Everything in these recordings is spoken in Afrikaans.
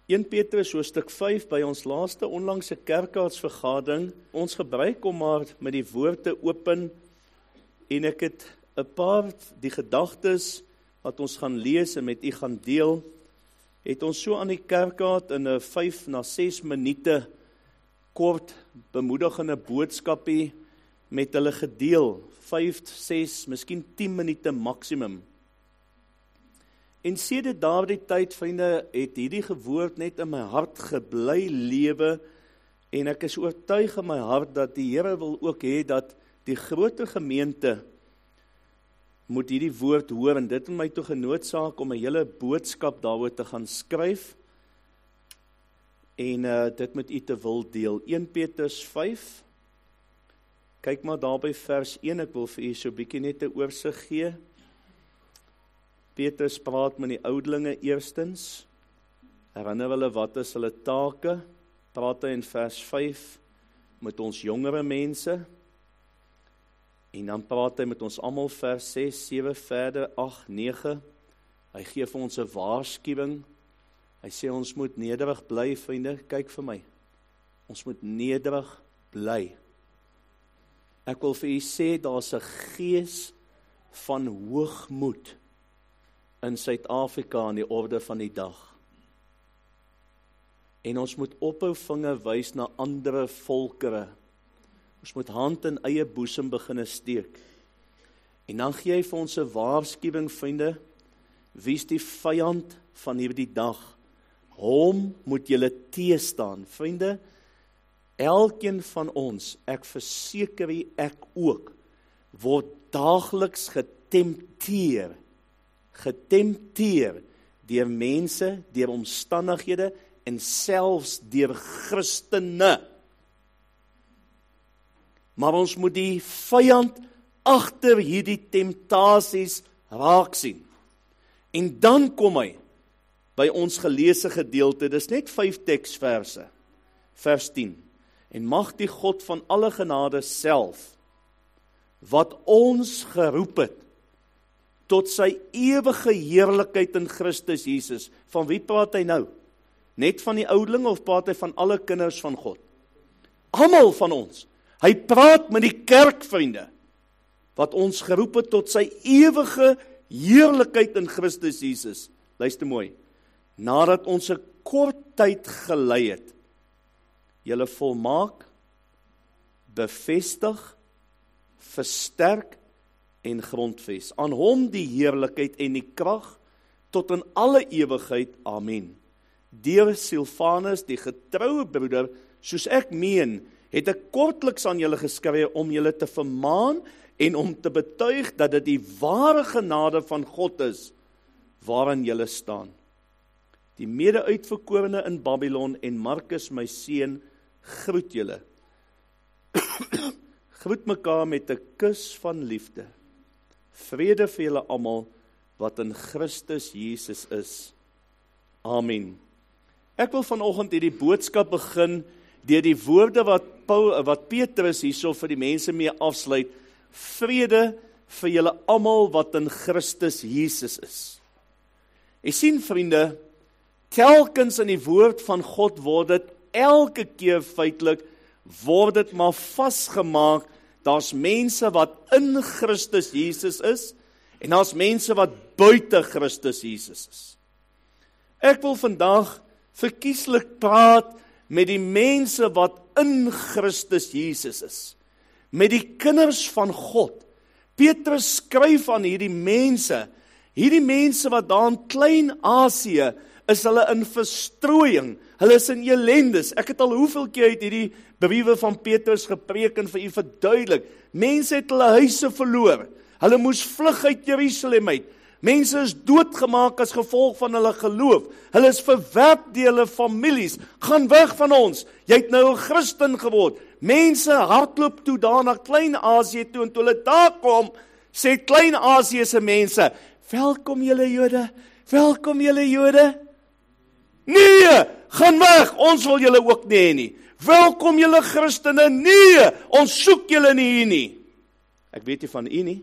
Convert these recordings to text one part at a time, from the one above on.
1 Petrus hoofstuk 5 by ons laaste onlangse kerkraadsvergadering. Ons gebruik om maar met die woord te open en ek het 'n paar die gedagtes wat ons gaan lees en met u gaan deel, het ons so aan die kerkraad in 'n 5 na 6 minute kort bemoedigende boodskapie met hulle gedeel. 5, 6, miskien 10 minute maksimum. En sedert daardie tyd, vriende, het hierdie gewoord net in my hart gebly lewe en ek is oortuig in my hart dat die Here wil ook hê dat die groter gemeente moet hierdie woord hoor en dit het my toe genoodsaak om 'n hele boodskap daaroor te gaan skryf en dit met u te wil deel. 1 Petrus 5, kyk maar daar by vers 1, ek wil vir u so 'n bietjie net 'n oorsig gee. Petrus praat met die oudelinge eerstens, herinner hulle wat is hulle take, praat hy in vers 5 met ons jongere mense, en dan praat hy met ons almal vers 6, 7 verder, 8, 9, hy gee vir ons 'n waarskuwing, hy sê ons moet nederig bly, vriende, kyk vir my, ons moet nederig bly. Ek wil vir u sê, daar's 'n gees van hoogmoed in Suid-Afrika aan die orde van die dag. En ons moet ophou vinger wys na ander volkere. Ons moet hand in eie boesem begine steek. En dan gee hy vir ons 'n waarskuwing, vriende, wie is die vyand van hierdie dag? Hom moet julle teestaan, vriende. Elkeen van ons, ek verseker u, ek ook, word daagliks getempteer deur mense, deur omstandighede en selfs deur Christene. Maar ons moet die vyand agter hierdie temptasies raak sien. En dan kom hy by ons geleesde gedeelte, dis net 5 teksverse, vers 10. En mag die God van alle genade self, wat ons geroep het, tot sy ewige heerlikheid in Christus Jesus. Van wie praat hy nou? Net van die oudeling of praat hy van alle kinders van God? Almal van ons. Hy praat met die kerk, vriende, wat ons geroep het tot sy ewige heerlikheid in Christus Jesus. Luister mooi. Nadat ons 'n kort tyd gelei het, julle volmaak, bevestig, versterk en grondves. Aan hom die heerlikheid en die krag tot in alle ewigheid. Amen. Deur Silvanus, die getroue broeder, soos ek meen, het ek kortliks aan julle geskryf om julle te vermaan en om te betuig dat dit die ware genade van God is waarin julle staan. Die mede-uitverkorene in Babylon en Markus my seun groet julle. Groet mekaar met 'n kus van liefde. Vrede vir julle almal wat in Christus Jesus is. Amen. Ek wil vanoggend hierdie boodskap begin deur die woorde wat Petrus hierso vir die mense mee afsluit. Vrede vir julle almal wat in Christus Jesus is. Jy sien, vriende, telkens in die woord van God word dit elke keer feitelik word dit maar vasgemaak. Daar's mense wat in Christus Jesus is en daar's mense wat buite Christus Jesus is. Ek wil vandag verkieslik praat met die mense wat in Christus Jesus is. Met die kinders van God. Petrus skryf aan hierdie mense wat daar in Klein-Asië is hulle in verstrooiing, hulle is in elendes. Ek het al hoeveel keer uit hierdie briewe van Petrus gepreek en vir u verduidelik. Mense het hulle huise verloor, hulle moes vlug uit Jerusalem uit. Mense is doodgemaak as gevolg van hulle geloof. Hulle is verwerp deur hulle families. Gaan weg van ons. Jy het nou 'n Christen geword. Mense hardloop toe daar na Klein-Asië toe en toe hulle daar kom, sê Klein-Asië se mense, welkom julle Jode, welkom julle Jode. Nee, gaan weg, ons wil julle ook nie hê nie. Welkom julle Christene, nee, ons soek julle nie hier nie. Ek weet nie van u nie.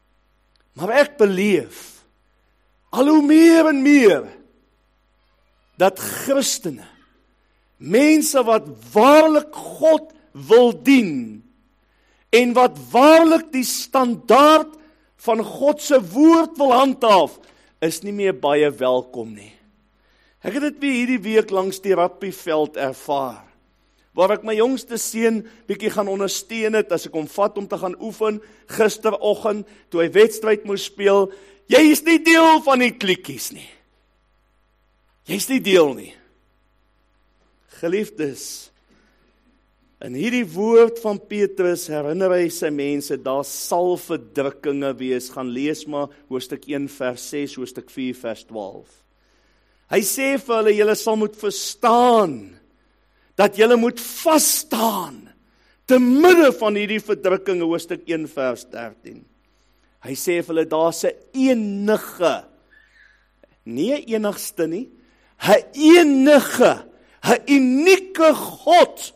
Maar ek beleef, al hoe meer en meer, dat Christene, mense wat waarlik God wil dien, en wat waarlik die standaard van God se woord wil handhaaf, is nie meer baie welkom nie. Ek het dit weer hierdie week langs die rugbyveld ervaar, waar ek my jongste seun bietjie gaan ondersteun het, as ek hom vat om te gaan oefen, gisteroggend, toe hy wedstryd moes speel, jy is nie deel van die klikkies nie. Jy is nie deel nie. Geliefdes, in hierdie woord van Petrus herinner hy sy mense, daar sal verdrukkinge wees, gaan lees maar hoofstuk 1 vers 6, hoofstuk 4 vers 12. Hy sê vir hulle, julle sal moet verstaan, dat julle moet vasstaan, te midde van hierdie verdrukkinge, hoofstuk 1 vers 13. Hy sê vir hulle, daar's 'n enige, nie 'n enigste nie, 'n enige, 'n unieke God,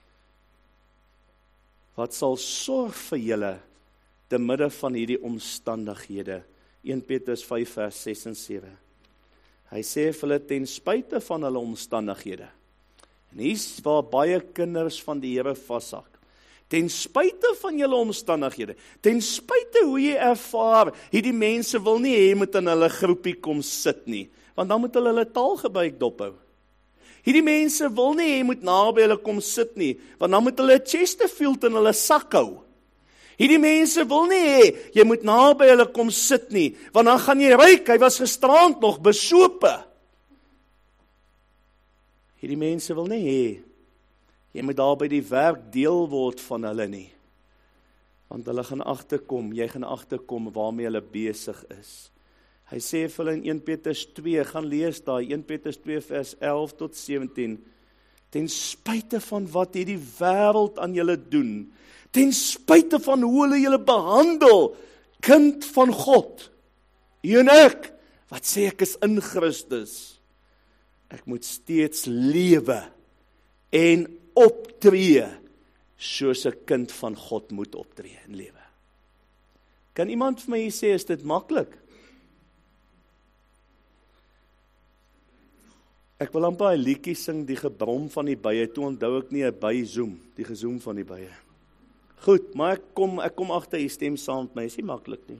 wat sal sorg vir julle, te midde van hierdie omstandighede. 1 Petrus 5 vers 6 en 7. Hy sê vir hulle, ten spyte van hulle omstandighede, en hier's waar baie kinders van die Here vashak, ten spyte van julle omstandighede, ten spyte hoe jy ervaar, hierdie mense wil nie hê moet in hulle groepie kom sit nie, want dan moet hulle taalgebruik dophou. Hierdie mense wil nie hê moet naby hulle kom sit nie, want dan moet hulle Chesterfield in hulle sak hou. Hierdie mense wil nie hê jy moet naby hulle kom sit nie, want dan gaan jy ryk, hy was gisterand nog besope. Hierdie mense wil nie hê jy moet daar by die werk deel word van hulle nie, want hulle gaan agterkom, jy gaan agterkom waarmee hulle besig is. Hy sê vir hulle in 1 Petrus 2, gaan lees daar, 1 Petrus 2 vers 11 tot 17, ten spyte van wat hierdie wêreld aan julle doen, ten spyte van hoe hulle julle behandel, kind van God, u en ek, wat sê ek is in Christus, ek moet steeds lewe en optree, soos 'n kind van God moet optree en lewe. Kan iemand vir my sê, is dit maklik? Ek wil amper 'n liedjie sing, die gebrom van die bye, toe onthou ek nie 'n by zoom, die gezoom van die bye. Goed, maar ek kom agter jy stem saam met my, is nie maklik nie.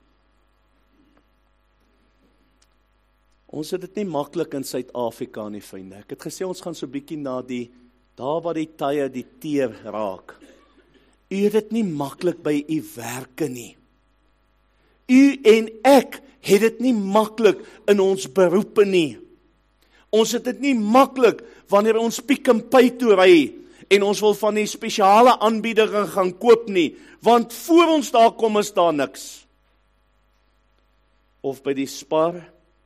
Ons het dit nie maklik in Suid-Afrika nie, vriende. Ek het gesê ons gaan so bietjie na daar waar die tye die teer raak. U het dit nie maklik by u werke nie. U en ek het dit nie maklik in ons beroepe nie. Ons het dit nie maklik wanneer ons Pick n Pay toe ry en ons wil van die spesiale aanbiedinge gaan koop nie, want voor ons daar kom is daar niks. Of by die Spar,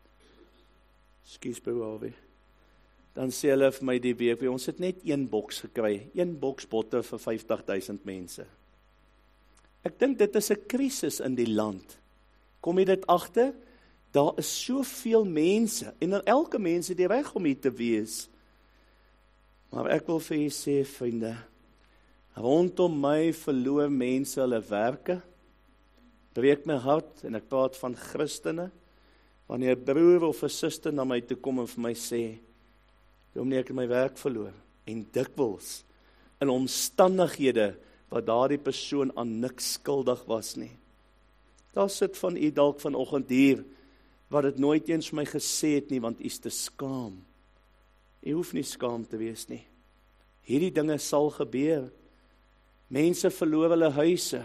dan sê hulle vir my die week, ons het net 1 boks gekry, 1 boks botter vir 50.000 mense. Ek dink dit is 'n krisis in die land. Kom jy dit agter? Daar is soveel mense, en elke mens het die reg om hier te wees. Maar ek wil vir jy sê, vriende, rondom my verloor mense hulle werke, breek my hart, en ek praat van Christene, wanneer 'n broer of 'n suster na my toe kom en vir my sê, dominee, ek het my werk verloor, en dikwels in omstandighede wat daardie persoon aan niks skuldig was nie. Daar sit van u dalk vanoggend hier, wat het nooit eens vir my gesê het nie, want u is te skaam. U hoef nie skaam te wees nie. Hierdie dinge sal gebeur. Mense verloor hulle huise.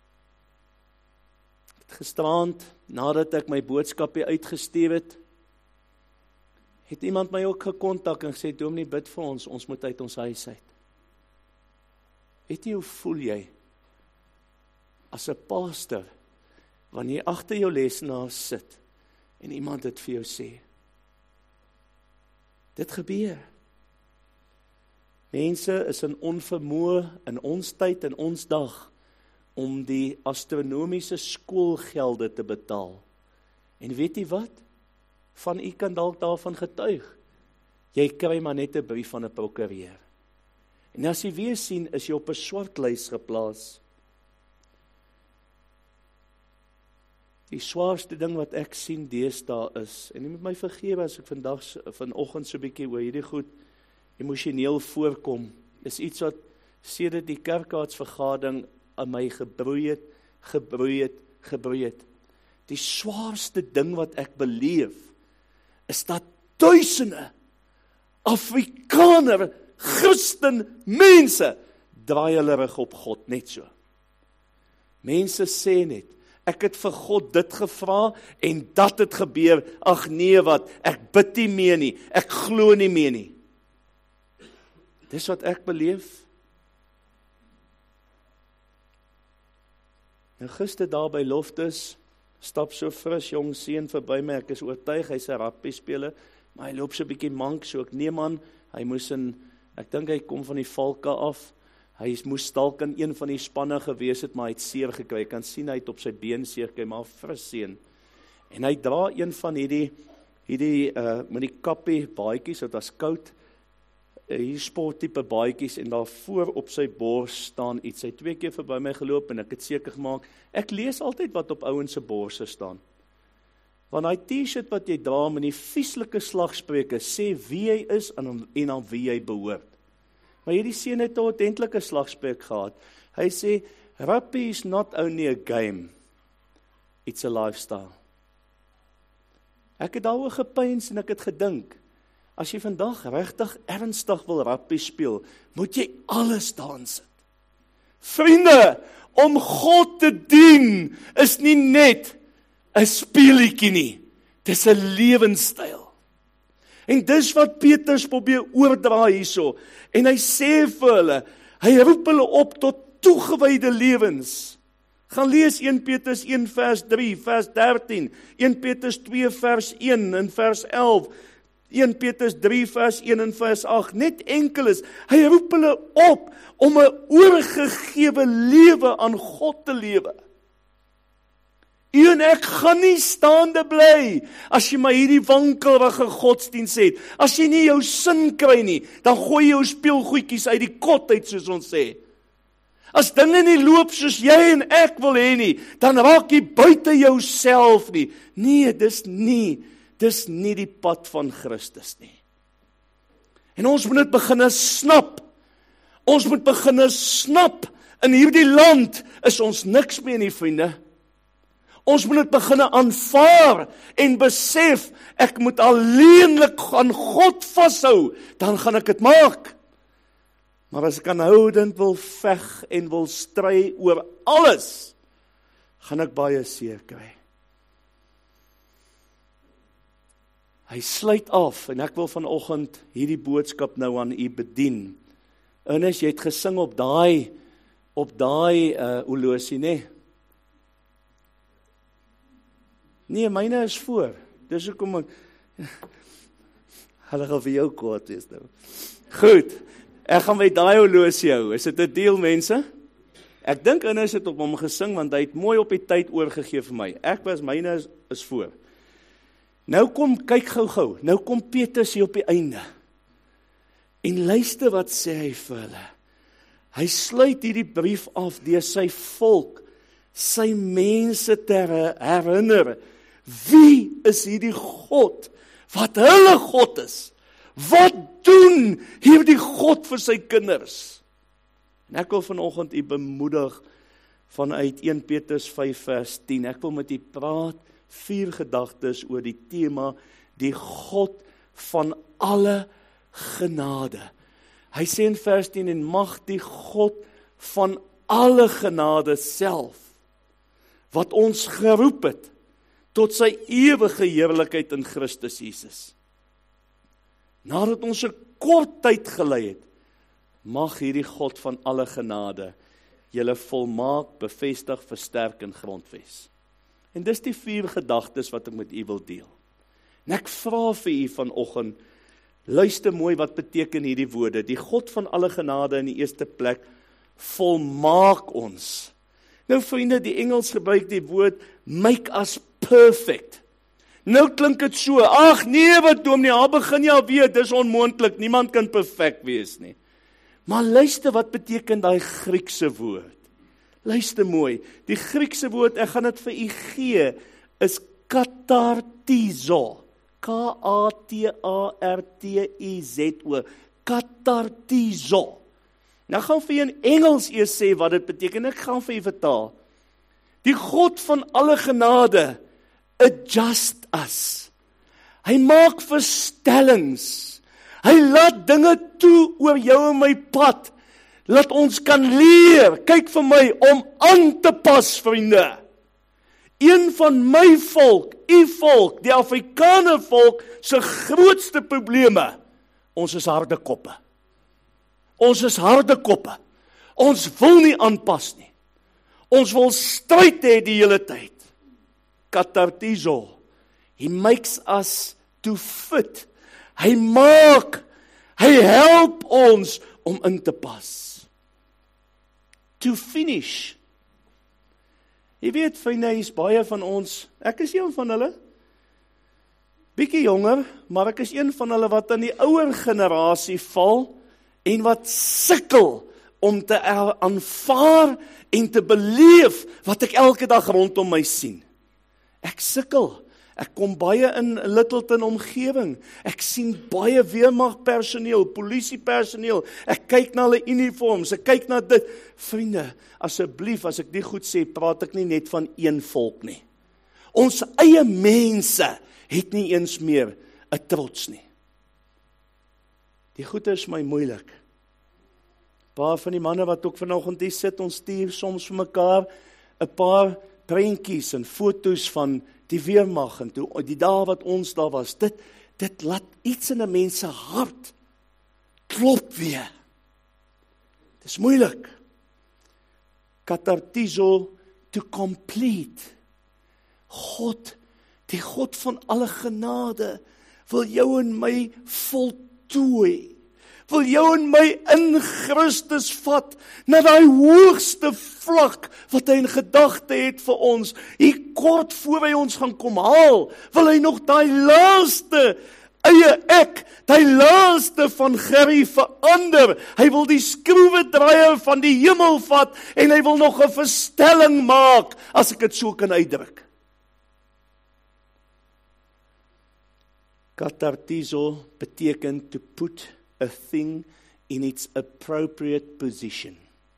Gisterand, nadat ek my boodskapie uitgestuur het iemand my ook gekontak en gesê, dominee, bid vir ons moet uit ons huis uit. Weet jy, hoe voel jy as 'n pastor, wanneer jy agter jou lesenaar sit, en iemand dit vir jou sê? Dit gebeur. Mense is in onvermoë in ons tyd en ons dag om die astronomiese skoolgelde te betaal. En weet jy wat? Van u kan dalk daarvan getuig. Jy kry maar net 'n brief van 'n prokureur. En as jy weer sien, is jy op 'n swartlys geplaas. Die swaarste ding wat ek sien deesdae is, en jy moet my vergewe as ek vanoggend so 'n bietjie oor hierdie goed emosioneel voorkom, is iets wat sedert die kerkraadsvergadering aan my gebroei het. Die swaarste ding wat ek beleef, is dat duisende Afrikaner, Christen mense, draai hulle rug op God, net so. Mense sê net, ek het vir God dit gevra, en dat het gebeur, ag nee wat, ek bid nie meer nie, ek glo nie meer nie. Dis wat ek beleef. Nou gister daar by Loftus, stap so fris jong seun verby my, ek is oortuig, hy's 'n rugby speler, maar hy loop so 'n bietjie mank, so ek neem aan, hy moes ek dink hy kom van die Valke af, hy moes dalk in een van die spanne gewees het, maar hy het seer gekry, ek kan sien hy het op sy been seer gekry, maar fris seun, en hy dra een van hierdie met die kappie baadjies, dit was koud, hier sporttipe baadjies, en daar voor op sy bors staan iets, hy 2 keer verby my geloop, en ek het seker gemaak, ek lees altyd wat op ouens se borse staan, want hy t-shirt wat jy dra, met die vieslike slagspreuke, sê wie hy is, en aan wie hy behoort, maar hierdie seun het 'n ordentlike slagspreuk gehad, hy sê, rugby is not only a game, it's a lifestyle. Ek het daaroor gepyns en ek het gedink, as jy vandag regtig ernstig wil rugby speel, moet jy alles daarin sit. Vriende, om God te dien, is nie net 'n speelietjie nie, dis 'n lewenstyl. En dis wat Petrus probeer oordra hierso, en hy sê vir hulle, hy roep hulle op tot toegewyde lewens. Gaan lees 1 Petrus 1 vers 3, vers 13, 1 Petrus 2 vers 1 en vers 11, 1 Petrus 3 vers 1 en vers 8, net enkeles, hy roep hulle op om 'n oorgegewe lewe aan God te lewe. U en ek gaan nie staande bly, as jy maar hierdie wankelrige godsdiens het, as jy nie jou sin kry nie, dan gooi jy jou speelgoedjies uit die kot uit, soos ons sê. As dinge nie loop soos jy en ek wil hê nie, dan raak jy buite jouself nie. Nee, dis nie die pad van Christus nie. En ons moet dit begin snap. Ons moet begin snap, in hierdie land is ons niks meer nie, vriende. Ons moet dit begin aanvaar en besef, ek moet alleenlik aan God vashou, dan gaan ek dit maak. Maar as ek aanhoudend wil veg en wil stry oor alles, gaan ek baie seer kry. Hy sluit af, en ek wil vanoggend hierdie boodskap nou aan u bedien. Ernest, jy het gesing op daai horlosie, nee? Nee, myne is voor. Dis hoekom ek hulle gaan vir jou kwaad wees nou. Goed, ek gaan met daai horlosie hou. Is dit 'n deal, mense? Ek dink Ernest het op hom gesing, want hy het mooi op die tyd oorgegee vir my. Myne is voor. Nou kyk gou, nou kom Petrus hier op die einde. En luister wat sê hy vir hulle. Hy sluit hierdie brief af deur sy volk, sy mense te herinner. Wie is hierdie God, wat hulle God is? Wat doen hierdie God vir sy kinders? En ek wil vanoggend u bemoedig vanuit 1 Petrus 5 vers 10. Ek wil met u praat 4 gedagtes oor die tema, die God van alle genade. Hy sê in vers 10, en mag die God van alle genade self, wat ons geroep het, tot sy ewige heerlikheid in Christus Jesus. Nadat ons 'n kort tyd gelei het, mag hierdie God van alle genade julle volmaak, bevestig, versterk en grondves. En dis die 4 gedagtes wat ek met u wil deel. En ek vra vir u vanoggend, luister mooi wat beteken hierdie woorde. Die God van alle genade in die eerste plek volmaak ons. Nou vriende, die Engels gebruik die woord make us perfect. Nou klink dit so, ag nee, wat dominee, daar begin jy alweer, dis onmoontlik, niemand kan perfek wees nie. Maar luister wat beteken daai Griekse woord. Luister mooi, die Griekse woord, ek gaan dit vir u gee is katartizo. K-A-T-A-R-T-I-Z-O. Katartizo. Nou gaan vir jou in Engels eers sê wat dit beteken. Ek gaan vir jou vertaal. Die God van alle genade adjust us. Hy maak verstellings. Hy laat dinge toe oor jou en my pad. Laat ons kan leer, kyk vir my, om aan te pas, vriende. Een van my volk, u volk, die Afrikaner volk, se grootste probleme, ons is harde koppe. Ons is harde koppe. Ons wil nie aanpas nie. Ons wil stryd hê die hele tyd. Katartizo. He makes us to fit. Hy help ons om in te pas. To finish. Jy weet, vriende, hier is baie van ons, ek is een van hulle, bietjie jonger, maar ek is een van hulle wat in die ouer generasie val, en wat sukkel om te aanvaar en te beleef wat ek elke dag rondom my sien. Ek sukkel. Ek kom baie in Littleton omgewing. Ek sien baie weermagpersoneel, polisiepersoneel. Ek kyk na hulle uniforms, ek kyk na dit. Vriende, asseblief, as ek die goed sê, praat ek nie net van een volk nie. Ons eie mense het nie eens meer 'n trots nie. Die goeie is my moeilik. Paar van die manne wat ook vanoggend hier sit, ons stuur soms vir mekaar 'n paar prentjies en foto's van die weermag en toe die dae wat ons daar was. Dit laat iets in 'n mens se hart klop weer. Dis moeilik. Katartizo, to complete. God, die God van alle genade, wil jou en my voltooi. Wil jou en my in Christus vat, na die hoogste vlak, wat hy in gedagte het vir ons. Hier kort voor hy ons gaan kom haal, wil hy nog die laaste eie ek, die laaste van Gerry verander. Hy wil die skroewedraaier van die hemel vat, en hy wil nog 'n verstelling maak, as ek dit so kan uitdruk. Katartizo beteken to put a thing in its appropriate position.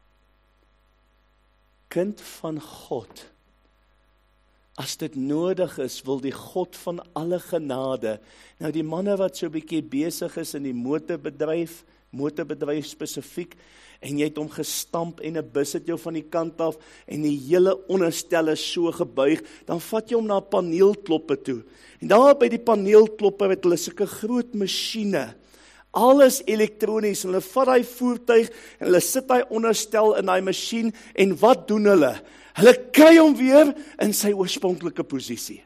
Kind van God, as dit nodig is, wil die God van alle genade, nou die manne wat so 'n bietjie besig is in die motorbedryf spesifiek, en jy het hom gestamp en 'n bus het jou van die kant af, en die hele onderstel is so gebuig, dan vat jy hom na paneelkloppe toe, en daar by die paneelkloppe het hulle sulke groot masjiene, alles elektronies, en hulle vat die voertuig, en hulle sit die onderstel in die masjien, en wat doen hulle? Hulle kry hom weer in sy oorspronklike posisie.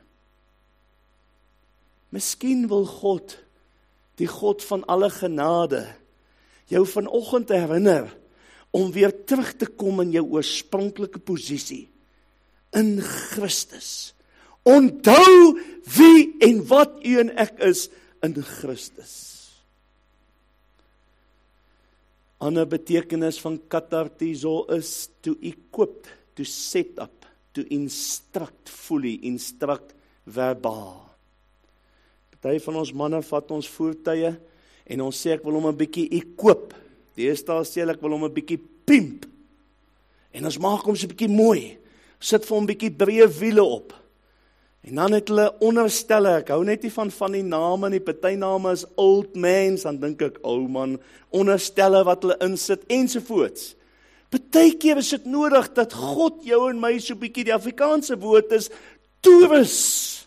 Miskien wil God, die God van alle genade, jou vanoggend herinner, om weer terug te kom in jou oorspronklike posisie, in Christus. Onthou wie en wat u en ek is in Christus. Ander betekenis van katartizo is to equip, to set up, to instruct fully, instruct verbaal. Party van ons manne vat ons voertuie en ons sê ek wil hom 'n bietjie equip. Die eerste sê ek wil hom 'n bietjie pimp. En ons maak hom so 'n bietjie mooi. Sit vir hom 'n bietjie breë wiele op. En dan het hulle onderstelle, ek hou net nie van die name nie, party name is old mans, dan dink ek, man, onderstelle wat hulle insit, ensovoorts. Partykeer is dit nodig, dat God jou en my so bietjie, die Afrikaanse woord is, toerus.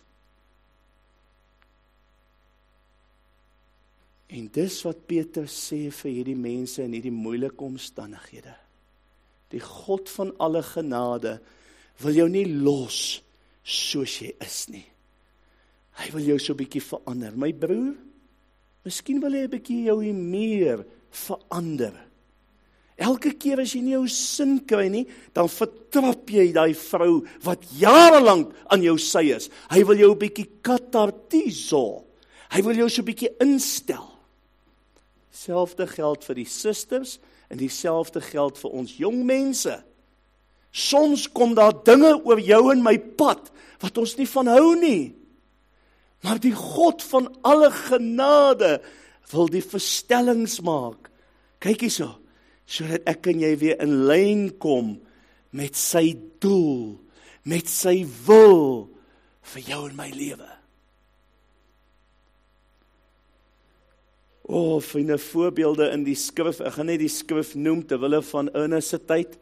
En dis wat Peter sê vir hierdie mense in hierdie moeilike omstandighede. Die God van alle genade wil jou nie los soos jy is nie. Hy wil jou so 'n bietjie verander. My broer, miskien wil hy 'n bietjie jou meer verander. Elke keer as jy nie jou sin kry nie, dan vertrap jy die vrou wat jarelang aan jou sy is. Hy wil jou 'n bietjie katartizo. Hy wil jou so 'n bietjie instel. Selfde geld vir die susters en dieselfde geld vir ons jong mense. Soms kom daar dinge oor jou en my pad, wat ons nie van hou nie. Maar die God van alle genade wil die verstellings maak. Kyk hierso, sodat ek en jy weer in lyn kom met sy doel, met sy wil vir jou en my lewe. Vriende, voorbeelde in die skrif, ek gaan net die skrif noem, terwille van Ernest se tyd.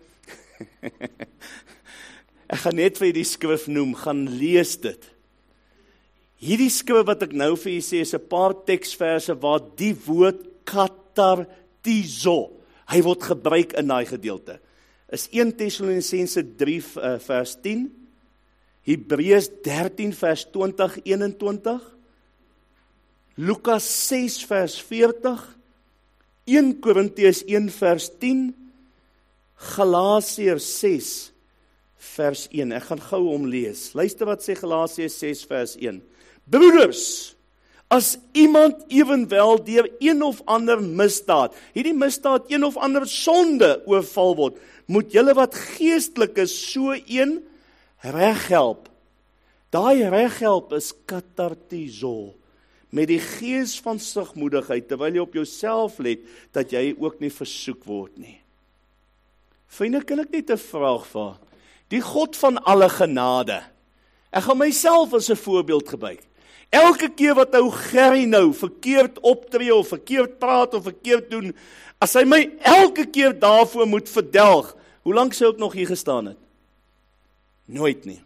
Ek gaan net vir die skrif noem, gaan lees dit. Hierdie skrif wat ek nou vir julle sê, is 'n paar teksverse waar die woord katartizo, hy word gebruik in daai gedeelte. Is 1 Tessalonisense 3 vers 10, Hebreërs 13 vers 20-21, Lukas 6 vers 40, 1 Korintiërs 1 vers 10, Galasiërs 6 vers 1. Ek gaan gou omlees. Luister wat sê Galasiërs 6 vers 1. Broeders, as iemand ewenwel deur een of ander misdaad, hierdie misdaad een of ander sonde oorval word, moet julle wat geestelik is, so een reghelp. Daai reghelp is katartizo, met die gees van sigmoedigheid, terwyl jy op jouself let, dat jy ook nie versoek word nie. Vriende, kan ek net 'n vraag vra? Die God van alle genade, ek gaan myself as 'n voorbeeld gebruik. Elke keer wat ou Gerry nou verkeerd optree, of verkeerd praat, of verkeerd doen, as hy my elke keer daarvoor moet verdelg, hoe lank sou ek nog hier gestaan het? Nooit nie.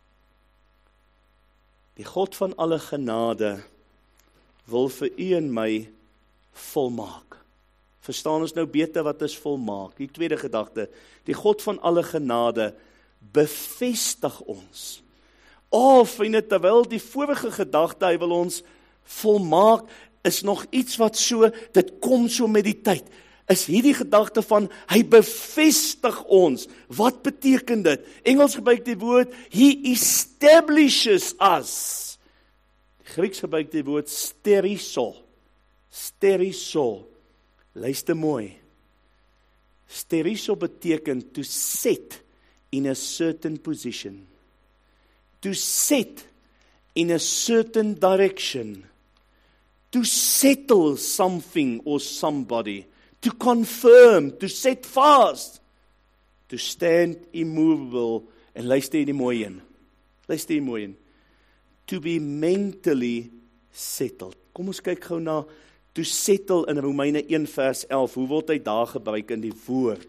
Die God van alle genade wil vir u en my volmaak. Verstaan ons nou beter wat is volmaak? Die tweede gedagte, die God van alle genade bevestig ons. Vriende, terwyl die vorige gedagte, hy wil ons volmaak, is nog iets wat so, dit kom so met die tyd, is hierdie gedagte van, hy bevestig ons. Wat beteken dit? Engels gebruik die woord, he establishes us. Grieks gebruik die woord steriso. Steriso. Luister mooi. Steriso beteken to set in a certain position. To set in a certain direction. To settle something or somebody. To confirm, to set fast. To stand immovable. En luister hier die mooi een. Luister hier mooi een. To be mentally settled. Kom ons kyk gou na to settle in Romeine 1 vers 11. Hoe word hy daar gebruik in die woord?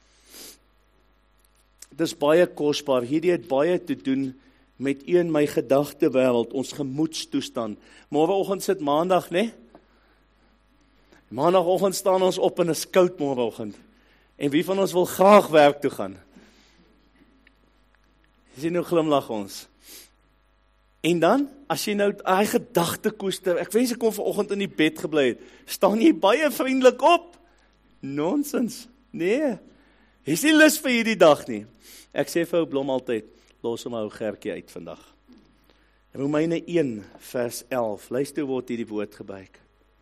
Dit is baie kosbaar. Hierdie het baie te doen met u en my gedagtewêreld, ons gemoedstoestand. Môreoggend sit maandag, né? Maandagoggend staan ons op en is koud môreoggend. En wie van ons wil graag werk toe gaan? Sien nou glimlag ons. En dan, as jy nou daai gedagte koester, ek wens ek kon vanoggend in die bed gebly het, staan jy baie vriendelik op? Nonsens. Nee. Is nie lus vir hierdie dag nie. Ek sê vir ou Blom altyd, los hom ou Gertjie uit vandag. Romeine 1 vers 11. Luister hoe word hierdie woord gebruik.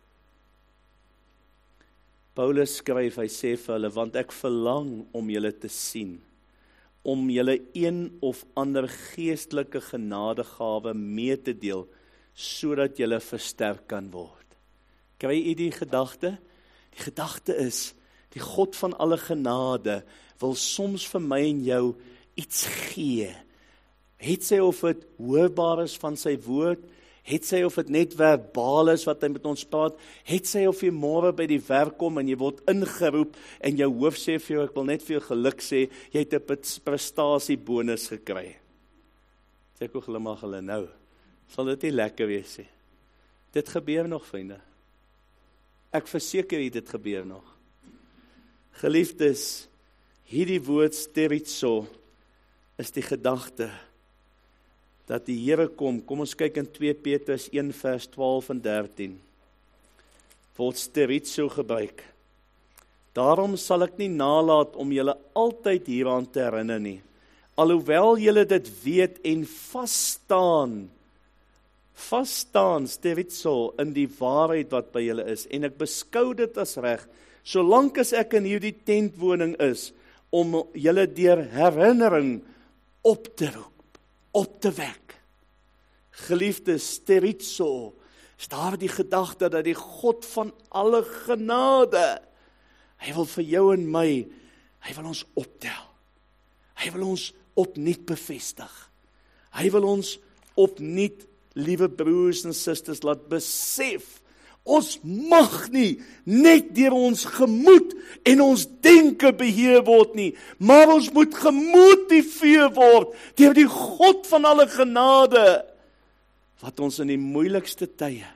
Paulus skryf, hy sê vir hulle, want ek verlang om julle te sien, om julle een of ander geestelike genadegawe mee te deel, sodat julle versterk kan word. Kry jy die gedagte? Die gedagte is, die God van alle genade wil soms vir my en jou iets gee. Het sy of het hoorbaar is van sy woord, het sy of het net verbaal is wat hy met ons praat, het sy of jy môre by die werk kom en jy word ingeroep en jou hoof sê vir jou, ek wil net vir jou geluk sê, jy het 'n prestasiebonus gekry. Sê ek hoe glimlag hulle nou, sal dit nie lekker wees nie. Dit gebeur nog, vriende. Ek verseker jy, dit gebeur nog. Geliefdes, hierdie woord sterizo is die gedagte dat die Here kom ons kyk in 2 Petrus 1 vers 12 en 13, word sterizo gebruik. Daarom sal ek nie nalat om julle altyd hieraan te herinner nie, alhoewel julle dit weet en vasstaan sterizo in die waarheid wat by julle is, en ek beskou dit as reg, solank as ek in hierdie tentwoning is, om julle deur herinnering op te roep, op te wek. Geliefdes, sterizo, is daar die gedagte dat die God van alle genade, hy wil vir jou en my, hy wil ons optel. Hy wil ons opnuut bevestig. Hy wil ons opnuut, liewe broers en susters, laat besef, ons mag nie net deur ons gemoed en ons denke beheer word nie, maar ons moet gemotiveer word deur die God van alle genade, wat ons in die moeilikste tye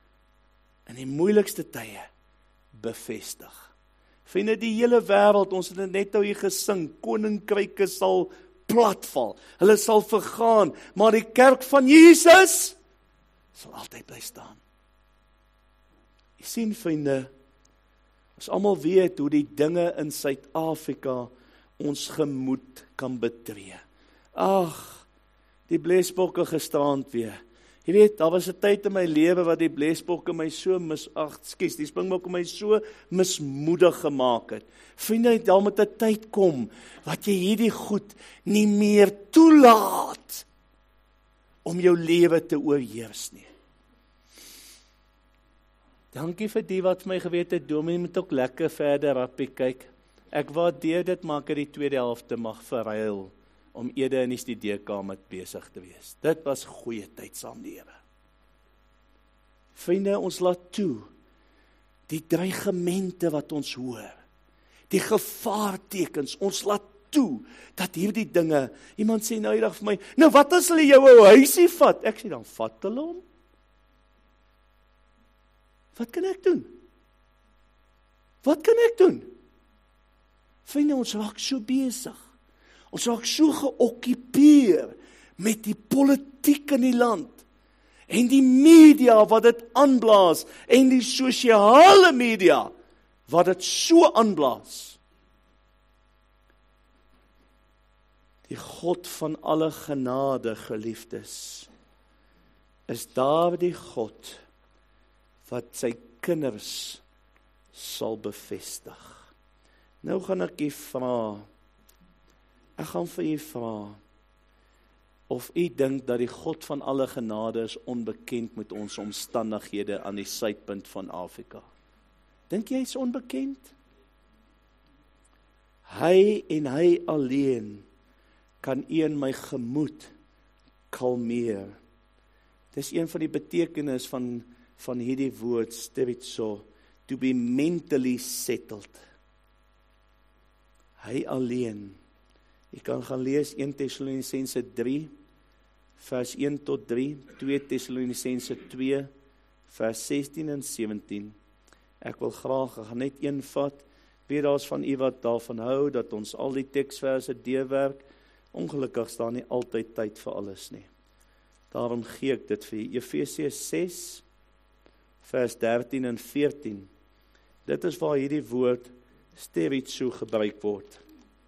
bevestig. Vriende, die hele wêreld, ons het net nou hier gesing, koninkryke sal platval, hulle sal vergaan, maar die kerk van Jesus sal altyd bly staan. Jy sien, vriende, ons almal weet hoe die dinge in Suid-Afrika ons gemoed kan betree. Ag, die blesbokke gisterand weer. Jy weet, daar was 'n tyd in my lewe wat die blesbokke my so die springbokke my so mismoedig gemaak het. Vriende, daar moet 'n tyd kom wat jy hierdie goed nie meer toelaat om jou lewe te oorheers nie. Dankie vir die wat vir my geweet het, Dominee moet ook lekker verder rappie kyk. Ek waardeer dit, maar ek het die tweede helfte mag verruil om eerder in die studeerkamer besig te wees. Dit was goeie tyd saam die Here. Vriende, ons laat toe die dreigemente wat ons hoor, die gevaartekens, ons laat toe dat hierdie dinge, iemand sê nou eendag vir my, nou wat as hulle jou ou huisie vat? Ek sê dan, vat hulle hom. Wat kan ek doen? Wat kan ek doen? Vriende, ons raak so besig. Ons raak so geokkupeer met die politiek in die land en die media wat dit aanblaas en die sosiale media wat dit so aanblaas. Die God van alle genade, geliefdes, is daar die God wat sy kinders sal bevestig. Nou gaan ek u vra, ek gaan vir u vra, of u dink dat die God van alle genade is onbekend met ons omstandighede aan die suidpunt van Afrika. Dink jy is onbekend? Hy en hy alleen kan u in my gemoed kalmeer. Dis een van die betekenis van hierdie woord, sterizo, to be mentally settled. Hy alleen. Jy kan gaan lees 1 Tessalonisense 3, vers 1 tot 3, 2 Tessalonisense 2, vers 16 en 17. Ek wil graag, gaan net een vat, weet daar is van u wat daarvan hou, dat ons al die teksverse deurwerk, ongelukkig staan nie altyd tyd vir alles nie. Daarom gee ek dit vir Efesiërs 6, vers 13 en 14. Dit is waar hierdie woord sterizo gebruik word.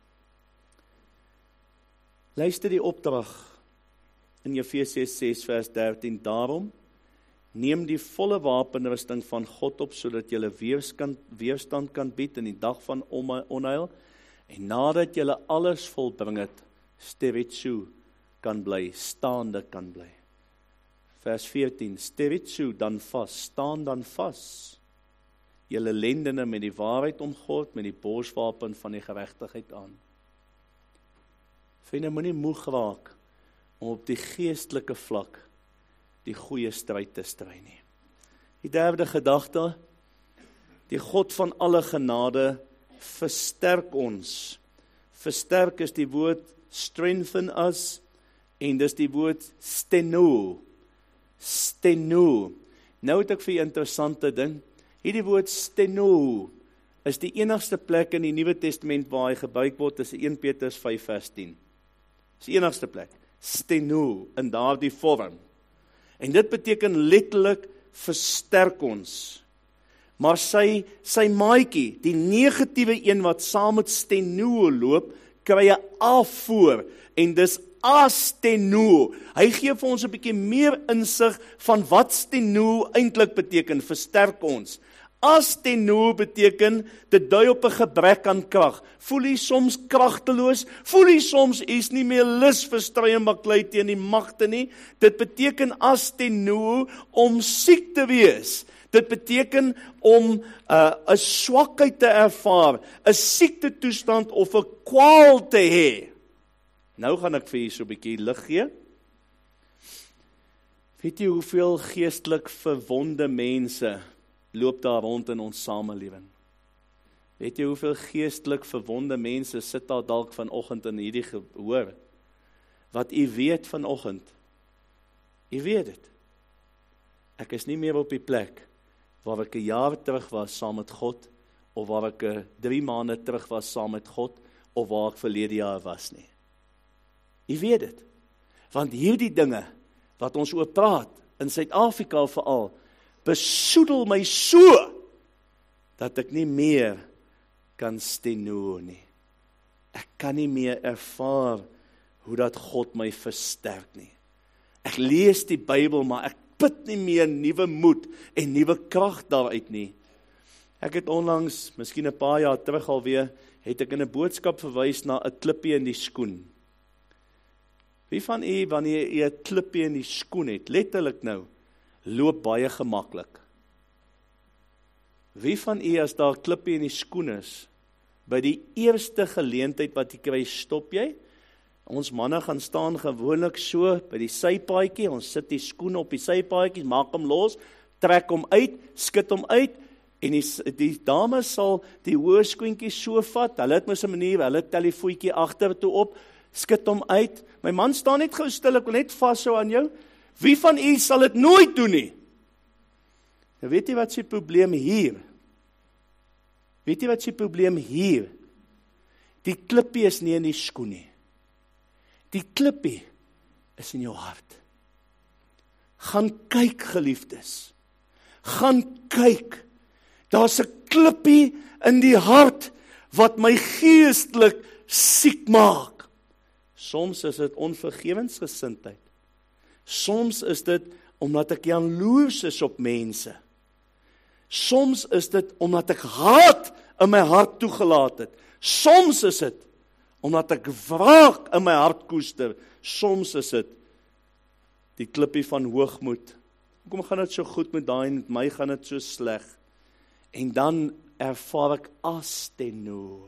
Luister die opdrag in Efesiërs 6 vers 13. Daarom, neem die volle wapenrusting van God op, sodat julle weerstand kan bied in die dag van onheil, en nadat julle alles volbring het, sterizo kan bly, staande kan bly. Vers 14, sterizo dan vas, staan dan vas, julle lendene met die waarheid omgord, met die borswapen van die geregtigheid aan. Vriende, moenie moeg raak om op die geestelike vlak die goeie stryd te stry nie. Die derde gedagte, die God van alle genade versterk ons. Versterk is die woord strengthen us, en dis die woord steno. Steno. Nou het ek vir 'n interessante ding. Hierdie woord steno is die enigste plek in die Nuwe Testament waar hy gebruik word, is 1 Petrus 5 vers 10. Dis die enigste plek. Steno, in daardie vorm. En dit beteken letterlik versterk ons. Maar sy maatjie, die negatiewe een wat saam met steno loop, kry 'n afvoer, en dis asteno. Hy gee vir ons 'n bietjie meer insig van wat steno eintlik beteken, versterk ons. Asteno beteken, dit dui op 'n gebrek aan krag. Voel jy soms kragteloos? Voel jy soms is nie meer lus vir stry en baklei teen die magte nie? Dit beteken asteno om siek te wees. Dit beteken om 'n swakheid te ervaar, 'n siekte toestand of 'n kwaal te hê. Nou gaan ek vir julle so 'n bietjie lig gee. Weet jy hoeveel geestelik verwonde mense loop daar rond in ons samelewing? Weet jy hoeveel geestelik verwonde mense sit daar dalk vanoggend in hierdie gehoor? Wat u weet vanoggend? U weet dit. Ek is nie meer op die plek waar ek 'n jaar terug was saam met God, of waar ek 3 maande terug was saam met God, of waar ek verlede jaar was nie. U weet dit. Want hierdie dinge wat ons oor praat, in Suid-Afrika veral, besoedel my so, dat ek nie meer kan steno nie. Ek kan nie meer ervaar hoe dat God my versterk nie. Ek lees die Bybel, maar ek put nie meer nuwe moed en nuwe krag daaruit nie. Ek het onlangs, miskien 'n paar jaar terug alweer, het ek in 'n boodskap verwys na 'n klippie in die skoen. Wie van u, wanneer u 'n klippie in die skoen het, letterlik nou, loop baie gemaklik? Wie van u, as daar 'n klippie in die skoen is, by die eerste geleentheid wat jy kry, stop jy? Ons manne gaan staan gewoonlik so by die sypaadjie, ons sit die skoen op die sypaadjie, maak hom los, trek hom uit, skud hom uit, en die dames sal die hoë skoentjie so vat, hulle het mos 'n manier, hulle tel die voetjie agter toe op, skud hom uit. My man staan net gou stil, ek wil net vashou aan jou. Wie van u sal dit nooit doen nie? Nou weet jy wat se probleem hier? Weet jy wat se probleem hier? Die klippie is nie in die skoen nie. Die klippie is in jou hart. Gaan kyk, geliefdes. Gaan kyk. Daar's 'n klippie in die hart wat my geestelik siek maak. Soms is dit onvergewensgesindheid. Soms is dit omdat ek jaloers is op mense. Soms is dit omdat ek haat in my hart toegelaat het. Soms is dit omdat ek wraak in my hart koester. Soms is dit die klippie van hoogmoed. Hoekom gaan dit so goed met daai en met my gaan dit so sleg? En dan ervaar ek asteno.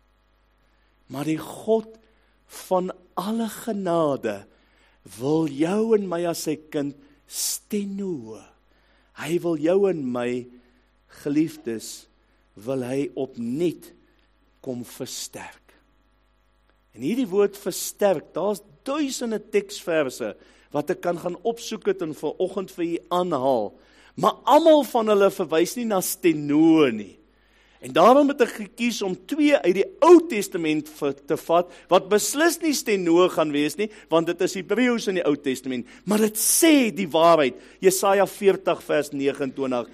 Maar die God van alle genade wil jou en my as sy kind steno. Hy wil jou en my, geliefdes, wil hy opnuut kom versterk. En hierdie woord versterk, daar's duisende teksverse wat ek kan gaan opsoek het en vanoggend vir u aanhaal. Maar almal van hulle verwys nie na steno nie. En daarom het ek gekies om 2 uit die Ou Testament te vat, wat beslis nie steno gaan wees nie, want dit is Hebreëus in die Ou Testament. Maar dit sê die waarheid. Jesaja 40 vers 29.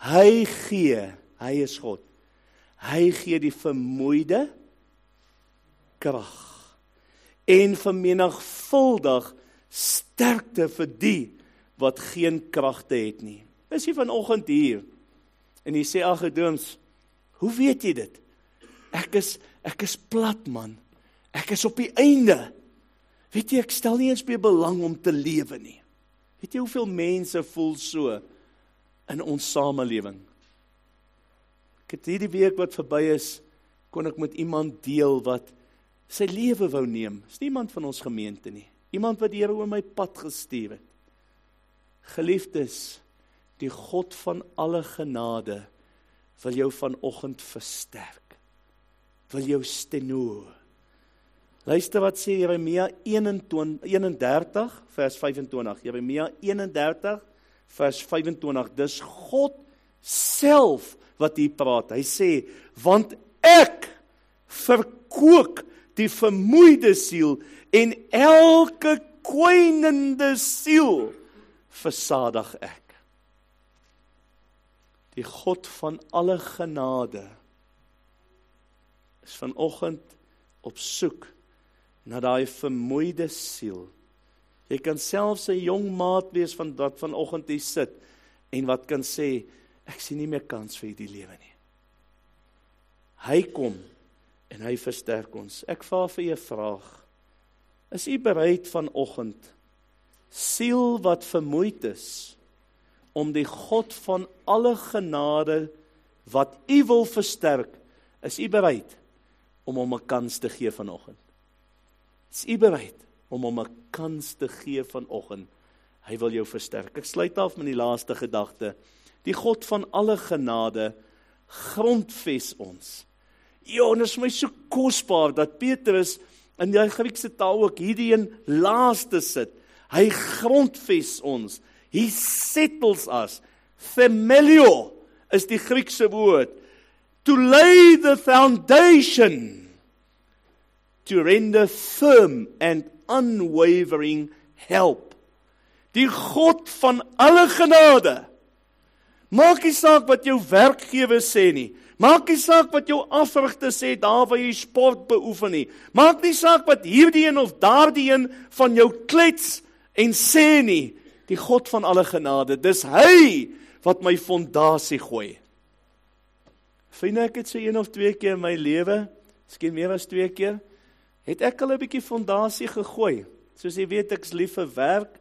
Hy is God. Hy gee die vermoeide krag en vermenigvuldig sterkte vir die wat geen kragte het nie. Is jy vanoggend hier en jy sê, ag Gedooms, hoe weet jy dit? Ek is plat, man. Ek is op die einde. Weet jy, ek stel nie eens meer belang om te lewe nie. Weet jy hoeveel mense voel so in ons samelewing? Ek het hierdie week wat verby is, kon ek met iemand deel wat sy lewe wou neem. Is nie iemand van ons gemeente nie. Iemand wat die Here oor my pad gestuur het. Geliefdes, die God van alle genade wil jou vanoggend versterk. Wil jou steno. Luister wat sê Jeremia 31 vers 25. Jeremia 31 vers 25. Dis God self wat hier praat. Hy sê, want ek verkoop die vermoeide siel en elke kwynende siel versadig ek. Die God van alle genade is vanoggend op soek na daai vermoeide siel. Jy kan selfs 'n jong maat wees van dat vanoggend hier sit en wat kan sê, ek sien nie meer kans vir hierdie lewe nie. Hy kom en hy versterk ons. Ek vra vir u 'n vraag. Is u bereid vanoggend, siel wat vermoeid is, om die God van alle genade wat u wil versterk, is u bereid om hom 'n kans te gee vanoggend? Is u bereid om hom 'n kans te gee vanoggend? Hy wil jou versterk. Ek sluit af met die laaste gedagte. Die God van alle genade grondves ons. Ja, en dit is my so kosbaar dat Petrus in die Griekse taal ook hierdie een laaste sit. Hy grondves ons. He settles us. Themelio is die Griekse woord. To lay the foundation. To render firm and unwavering help. Die God van alle genade. Maak nie saak wat jou werkgewer sê nie. Maak nie saak wat jou afrigter sê daar waar jy sport beoefen nie. Maak nie saak wat hierdie een of daardie een van jou klets en sê nie. Die God van alle genade, dis hy wat my fondasie gooi. Vriende, ek het so 1 of 2 keer in my lewe, miskien meer as 2 keer, het ek al 'n bietjie fondasie gegooi. Soos jy weet, ek is lief vir werk.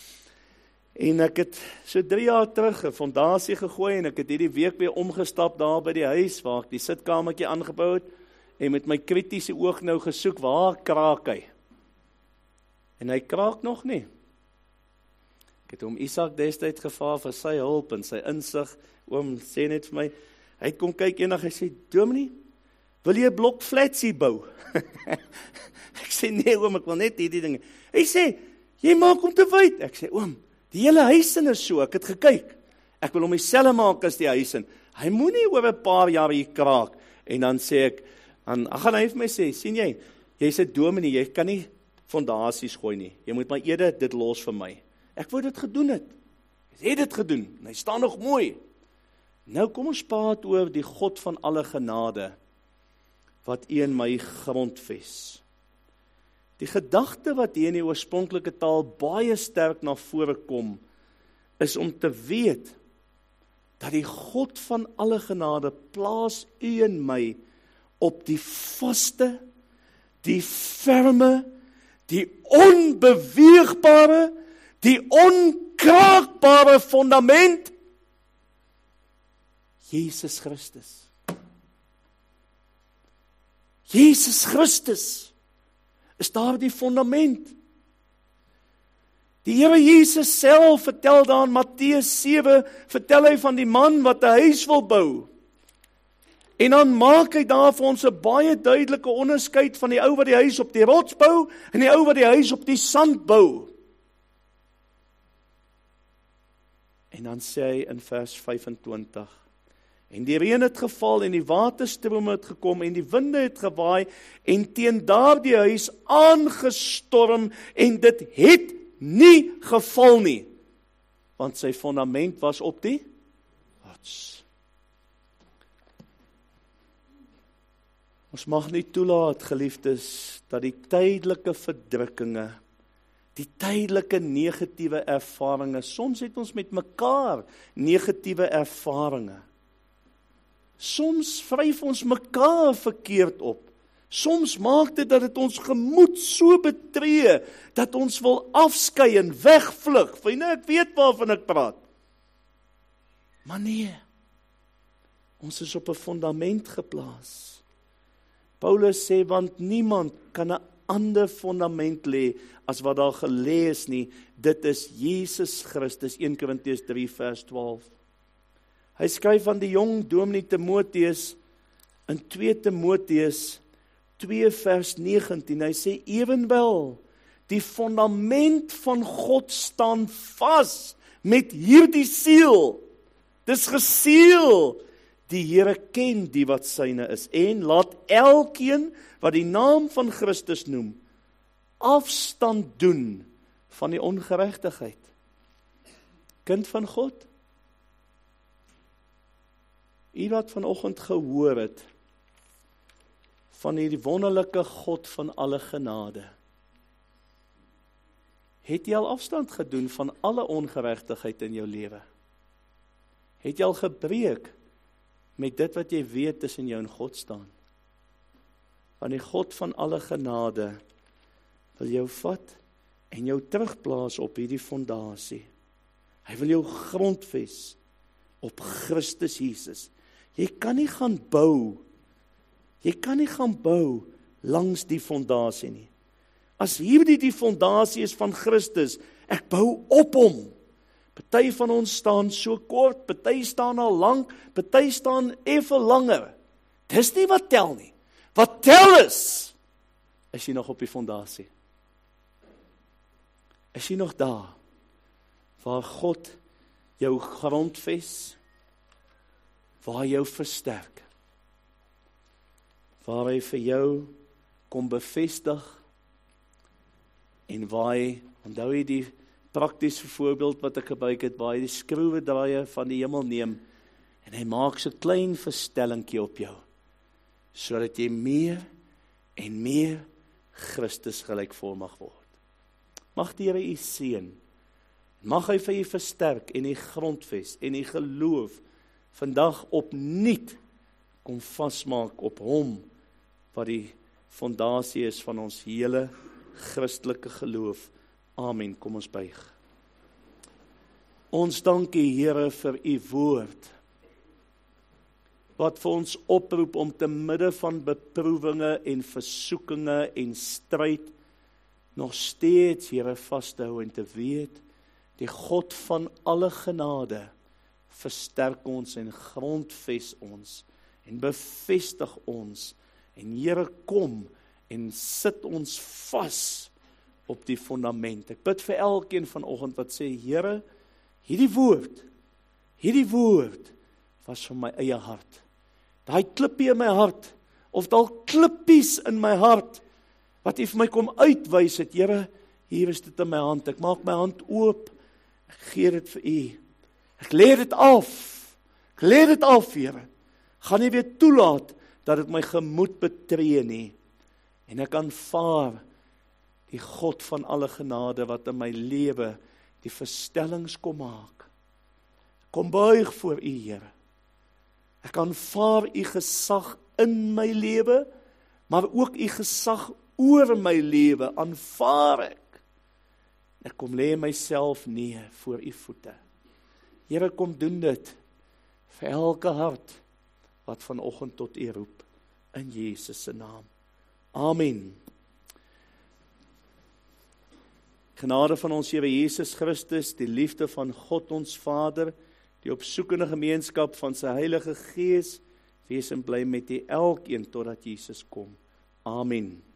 En ek het so 3 jaar terug 'n fondasie gegooi en ek het hierdie week weer omgestap daar by die huis waar ek die sitkamertjie aangebou het en met my kritiese oog nou gesoek, waar kraak hy? En hy kraak nog nie. Ek het hom Isak destyds gevra vir sy hulp en sy insig. Oom sê net vir my, hy kom kyk eendag, hy sê, Dominee, wil jy 'n blok flatsie bou? Ek sê, nee oom, ek wil net hierdie dinge. Hy sê, jy maak hom te wyd. Ek sê, oom, die hele huisin is so, ek het gekyk. Ek wil hom dieselfde maak as die huisin. Hy moenie oor 'n paar jaar hier kraak. En dan sê ek, gaan hy vir my sê, sien jy, jy's 'n dominee, jy kan nie fondasies gooi nie. Jy moet maar eerder dit los vir my. Ek wou dit gedoen het. Hy het dit gedoen, en hy staan nog mooi. Nou kom ons praat oor die God van alle genade, wat u in my grondves. Die gedagte wat hier in die oorspronklike taal baie sterk na vore kom, is om te weet, dat die God van alle genade plaas u en my op die vaste, die ferme, die onbeweegbare, die onkraakbare fundament, Jesus Christus. Jesus Christus is daar die fundament. Die Here Jesus self vertel daar in Matteus 7, vertel hy van die man wat 'n huis wil bou. En dan maak hy daar vir ons 'n baie duidelike onderskeid van die ou wat die huis op die rots bou en die ou wat die huis op die sand bou. En dan sê hy in vers 25, en die reën het geval en die waterstrome het gekom en die winde het gewaai en teen daardie huis aangestorm en dit het nie geval nie, want sy fundament was op die rots. Ons mag nie toelaat, geliefdes, dat die tydelike verdrukkinge, die tydelike negatiewe ervarings, soms het ons met mekaar negatiewe ervarings. Soms vryf ons mekaar verkeerd op. Soms maak dit dat het ons gemoed so betree, dat ons wil afskei en wegvlug. Vriende, ek weet waarvan ek praat. Maar nee, ons is op 'n fundament geplaas. Paulus sê, want niemand kan 'n ander fundament lê as wat daar gelê is nie. Dit is Jesus Christus, 1 Korintiërs 3 vers 12. Hy skryf aan die jong dominee Timoteus in 2 Timoteus 2 vers 19. Hy sê, ewenwel, die fundament van God staan vas met hierdie seël. Dis geseël. Die Here ken die wat syne is en laat elkeen wat die naam van Christus noem, afstand doen van die ongeregtigheid. Kind van God, u wat vanoggend gehoor het van hierdie wonderlike God van alle genade, het jy al afstand gedoen van alle ongeregtigheid in jou lewe? Het jy al gebreek met dit wat jy weet tussen jou en God staan? Want die God van alle genade wil jou vat en jou terugplaas op hierdie fondasie. Hy wil jou grondves op Christus Jesus. Jy kan nie gaan bou langs die fondasie nie. As hierdie die fondasie is van Christus, ek bou op hom. Party van ons staan so kort, party staan al lank, party staan effe langer. Dis nie wat tel nie. Wat tel is jy nog op die fondasie? Is jy nog daar, waar God jou grondves, waar jou versterk, waar hy vir jou kom bevestig, en waar hy, onthou jy die praktiese voorbeeld wat ek gebruik het, waar hy die skroewedraaier van die hemel neem, en hy maak so klein verstellingkie op jou, sodat jy meer en meer Christus gelykvormig word. Mag die Here u seën, mag hy vir u versterk en u grondves en u geloof vandag opnuut kom vasmaak op hom, wat die fondasie is van ons hele Christelike geloof. Amen, kom ons buig. Ons dank u Here vir u woord, wat vir ons oproep om te midde van beproewinge en versoekinge en stryd, nog steeds, Here, vas te hou en te weet, die God van alle genade, versterk ons en grondves ons, en bevestig ons, en Here, kom, en sit ons vas op die fundament. Ek bid vir elkeen vanoggend wat sê, Here, hierdie woord was vir my eie hart. Daai klippie in my hart, of dalk klippies in my hart, wat u vir my kom uitwys het, Here, hier is dit in my hand, ek maak my hand oop, ek gee dit vir u, ek lê dit af, Here, gaan nie weer toelaat, dat het my gemoed betree nie, en ek aanvaar die God van alle genade, wat in my lewe die verstellings kom maak, kom buig voor u, Here, ek aanvaar u gesag in my lewe, maar ook u gesag oor my lewe, aanvaar ek. Ek kom lê myself neer voor u voete. Here, kom doen dit vir elke hart wat vanoggend tot u roep, in Jesus se naam. Amen. Genade van ons Here Jesus Christus, die liefde van God ons Vader, die opsoekende gemeenskap van sy Heilige Gees, wees en bly met u elkeen totdat Jesus kom. Amen.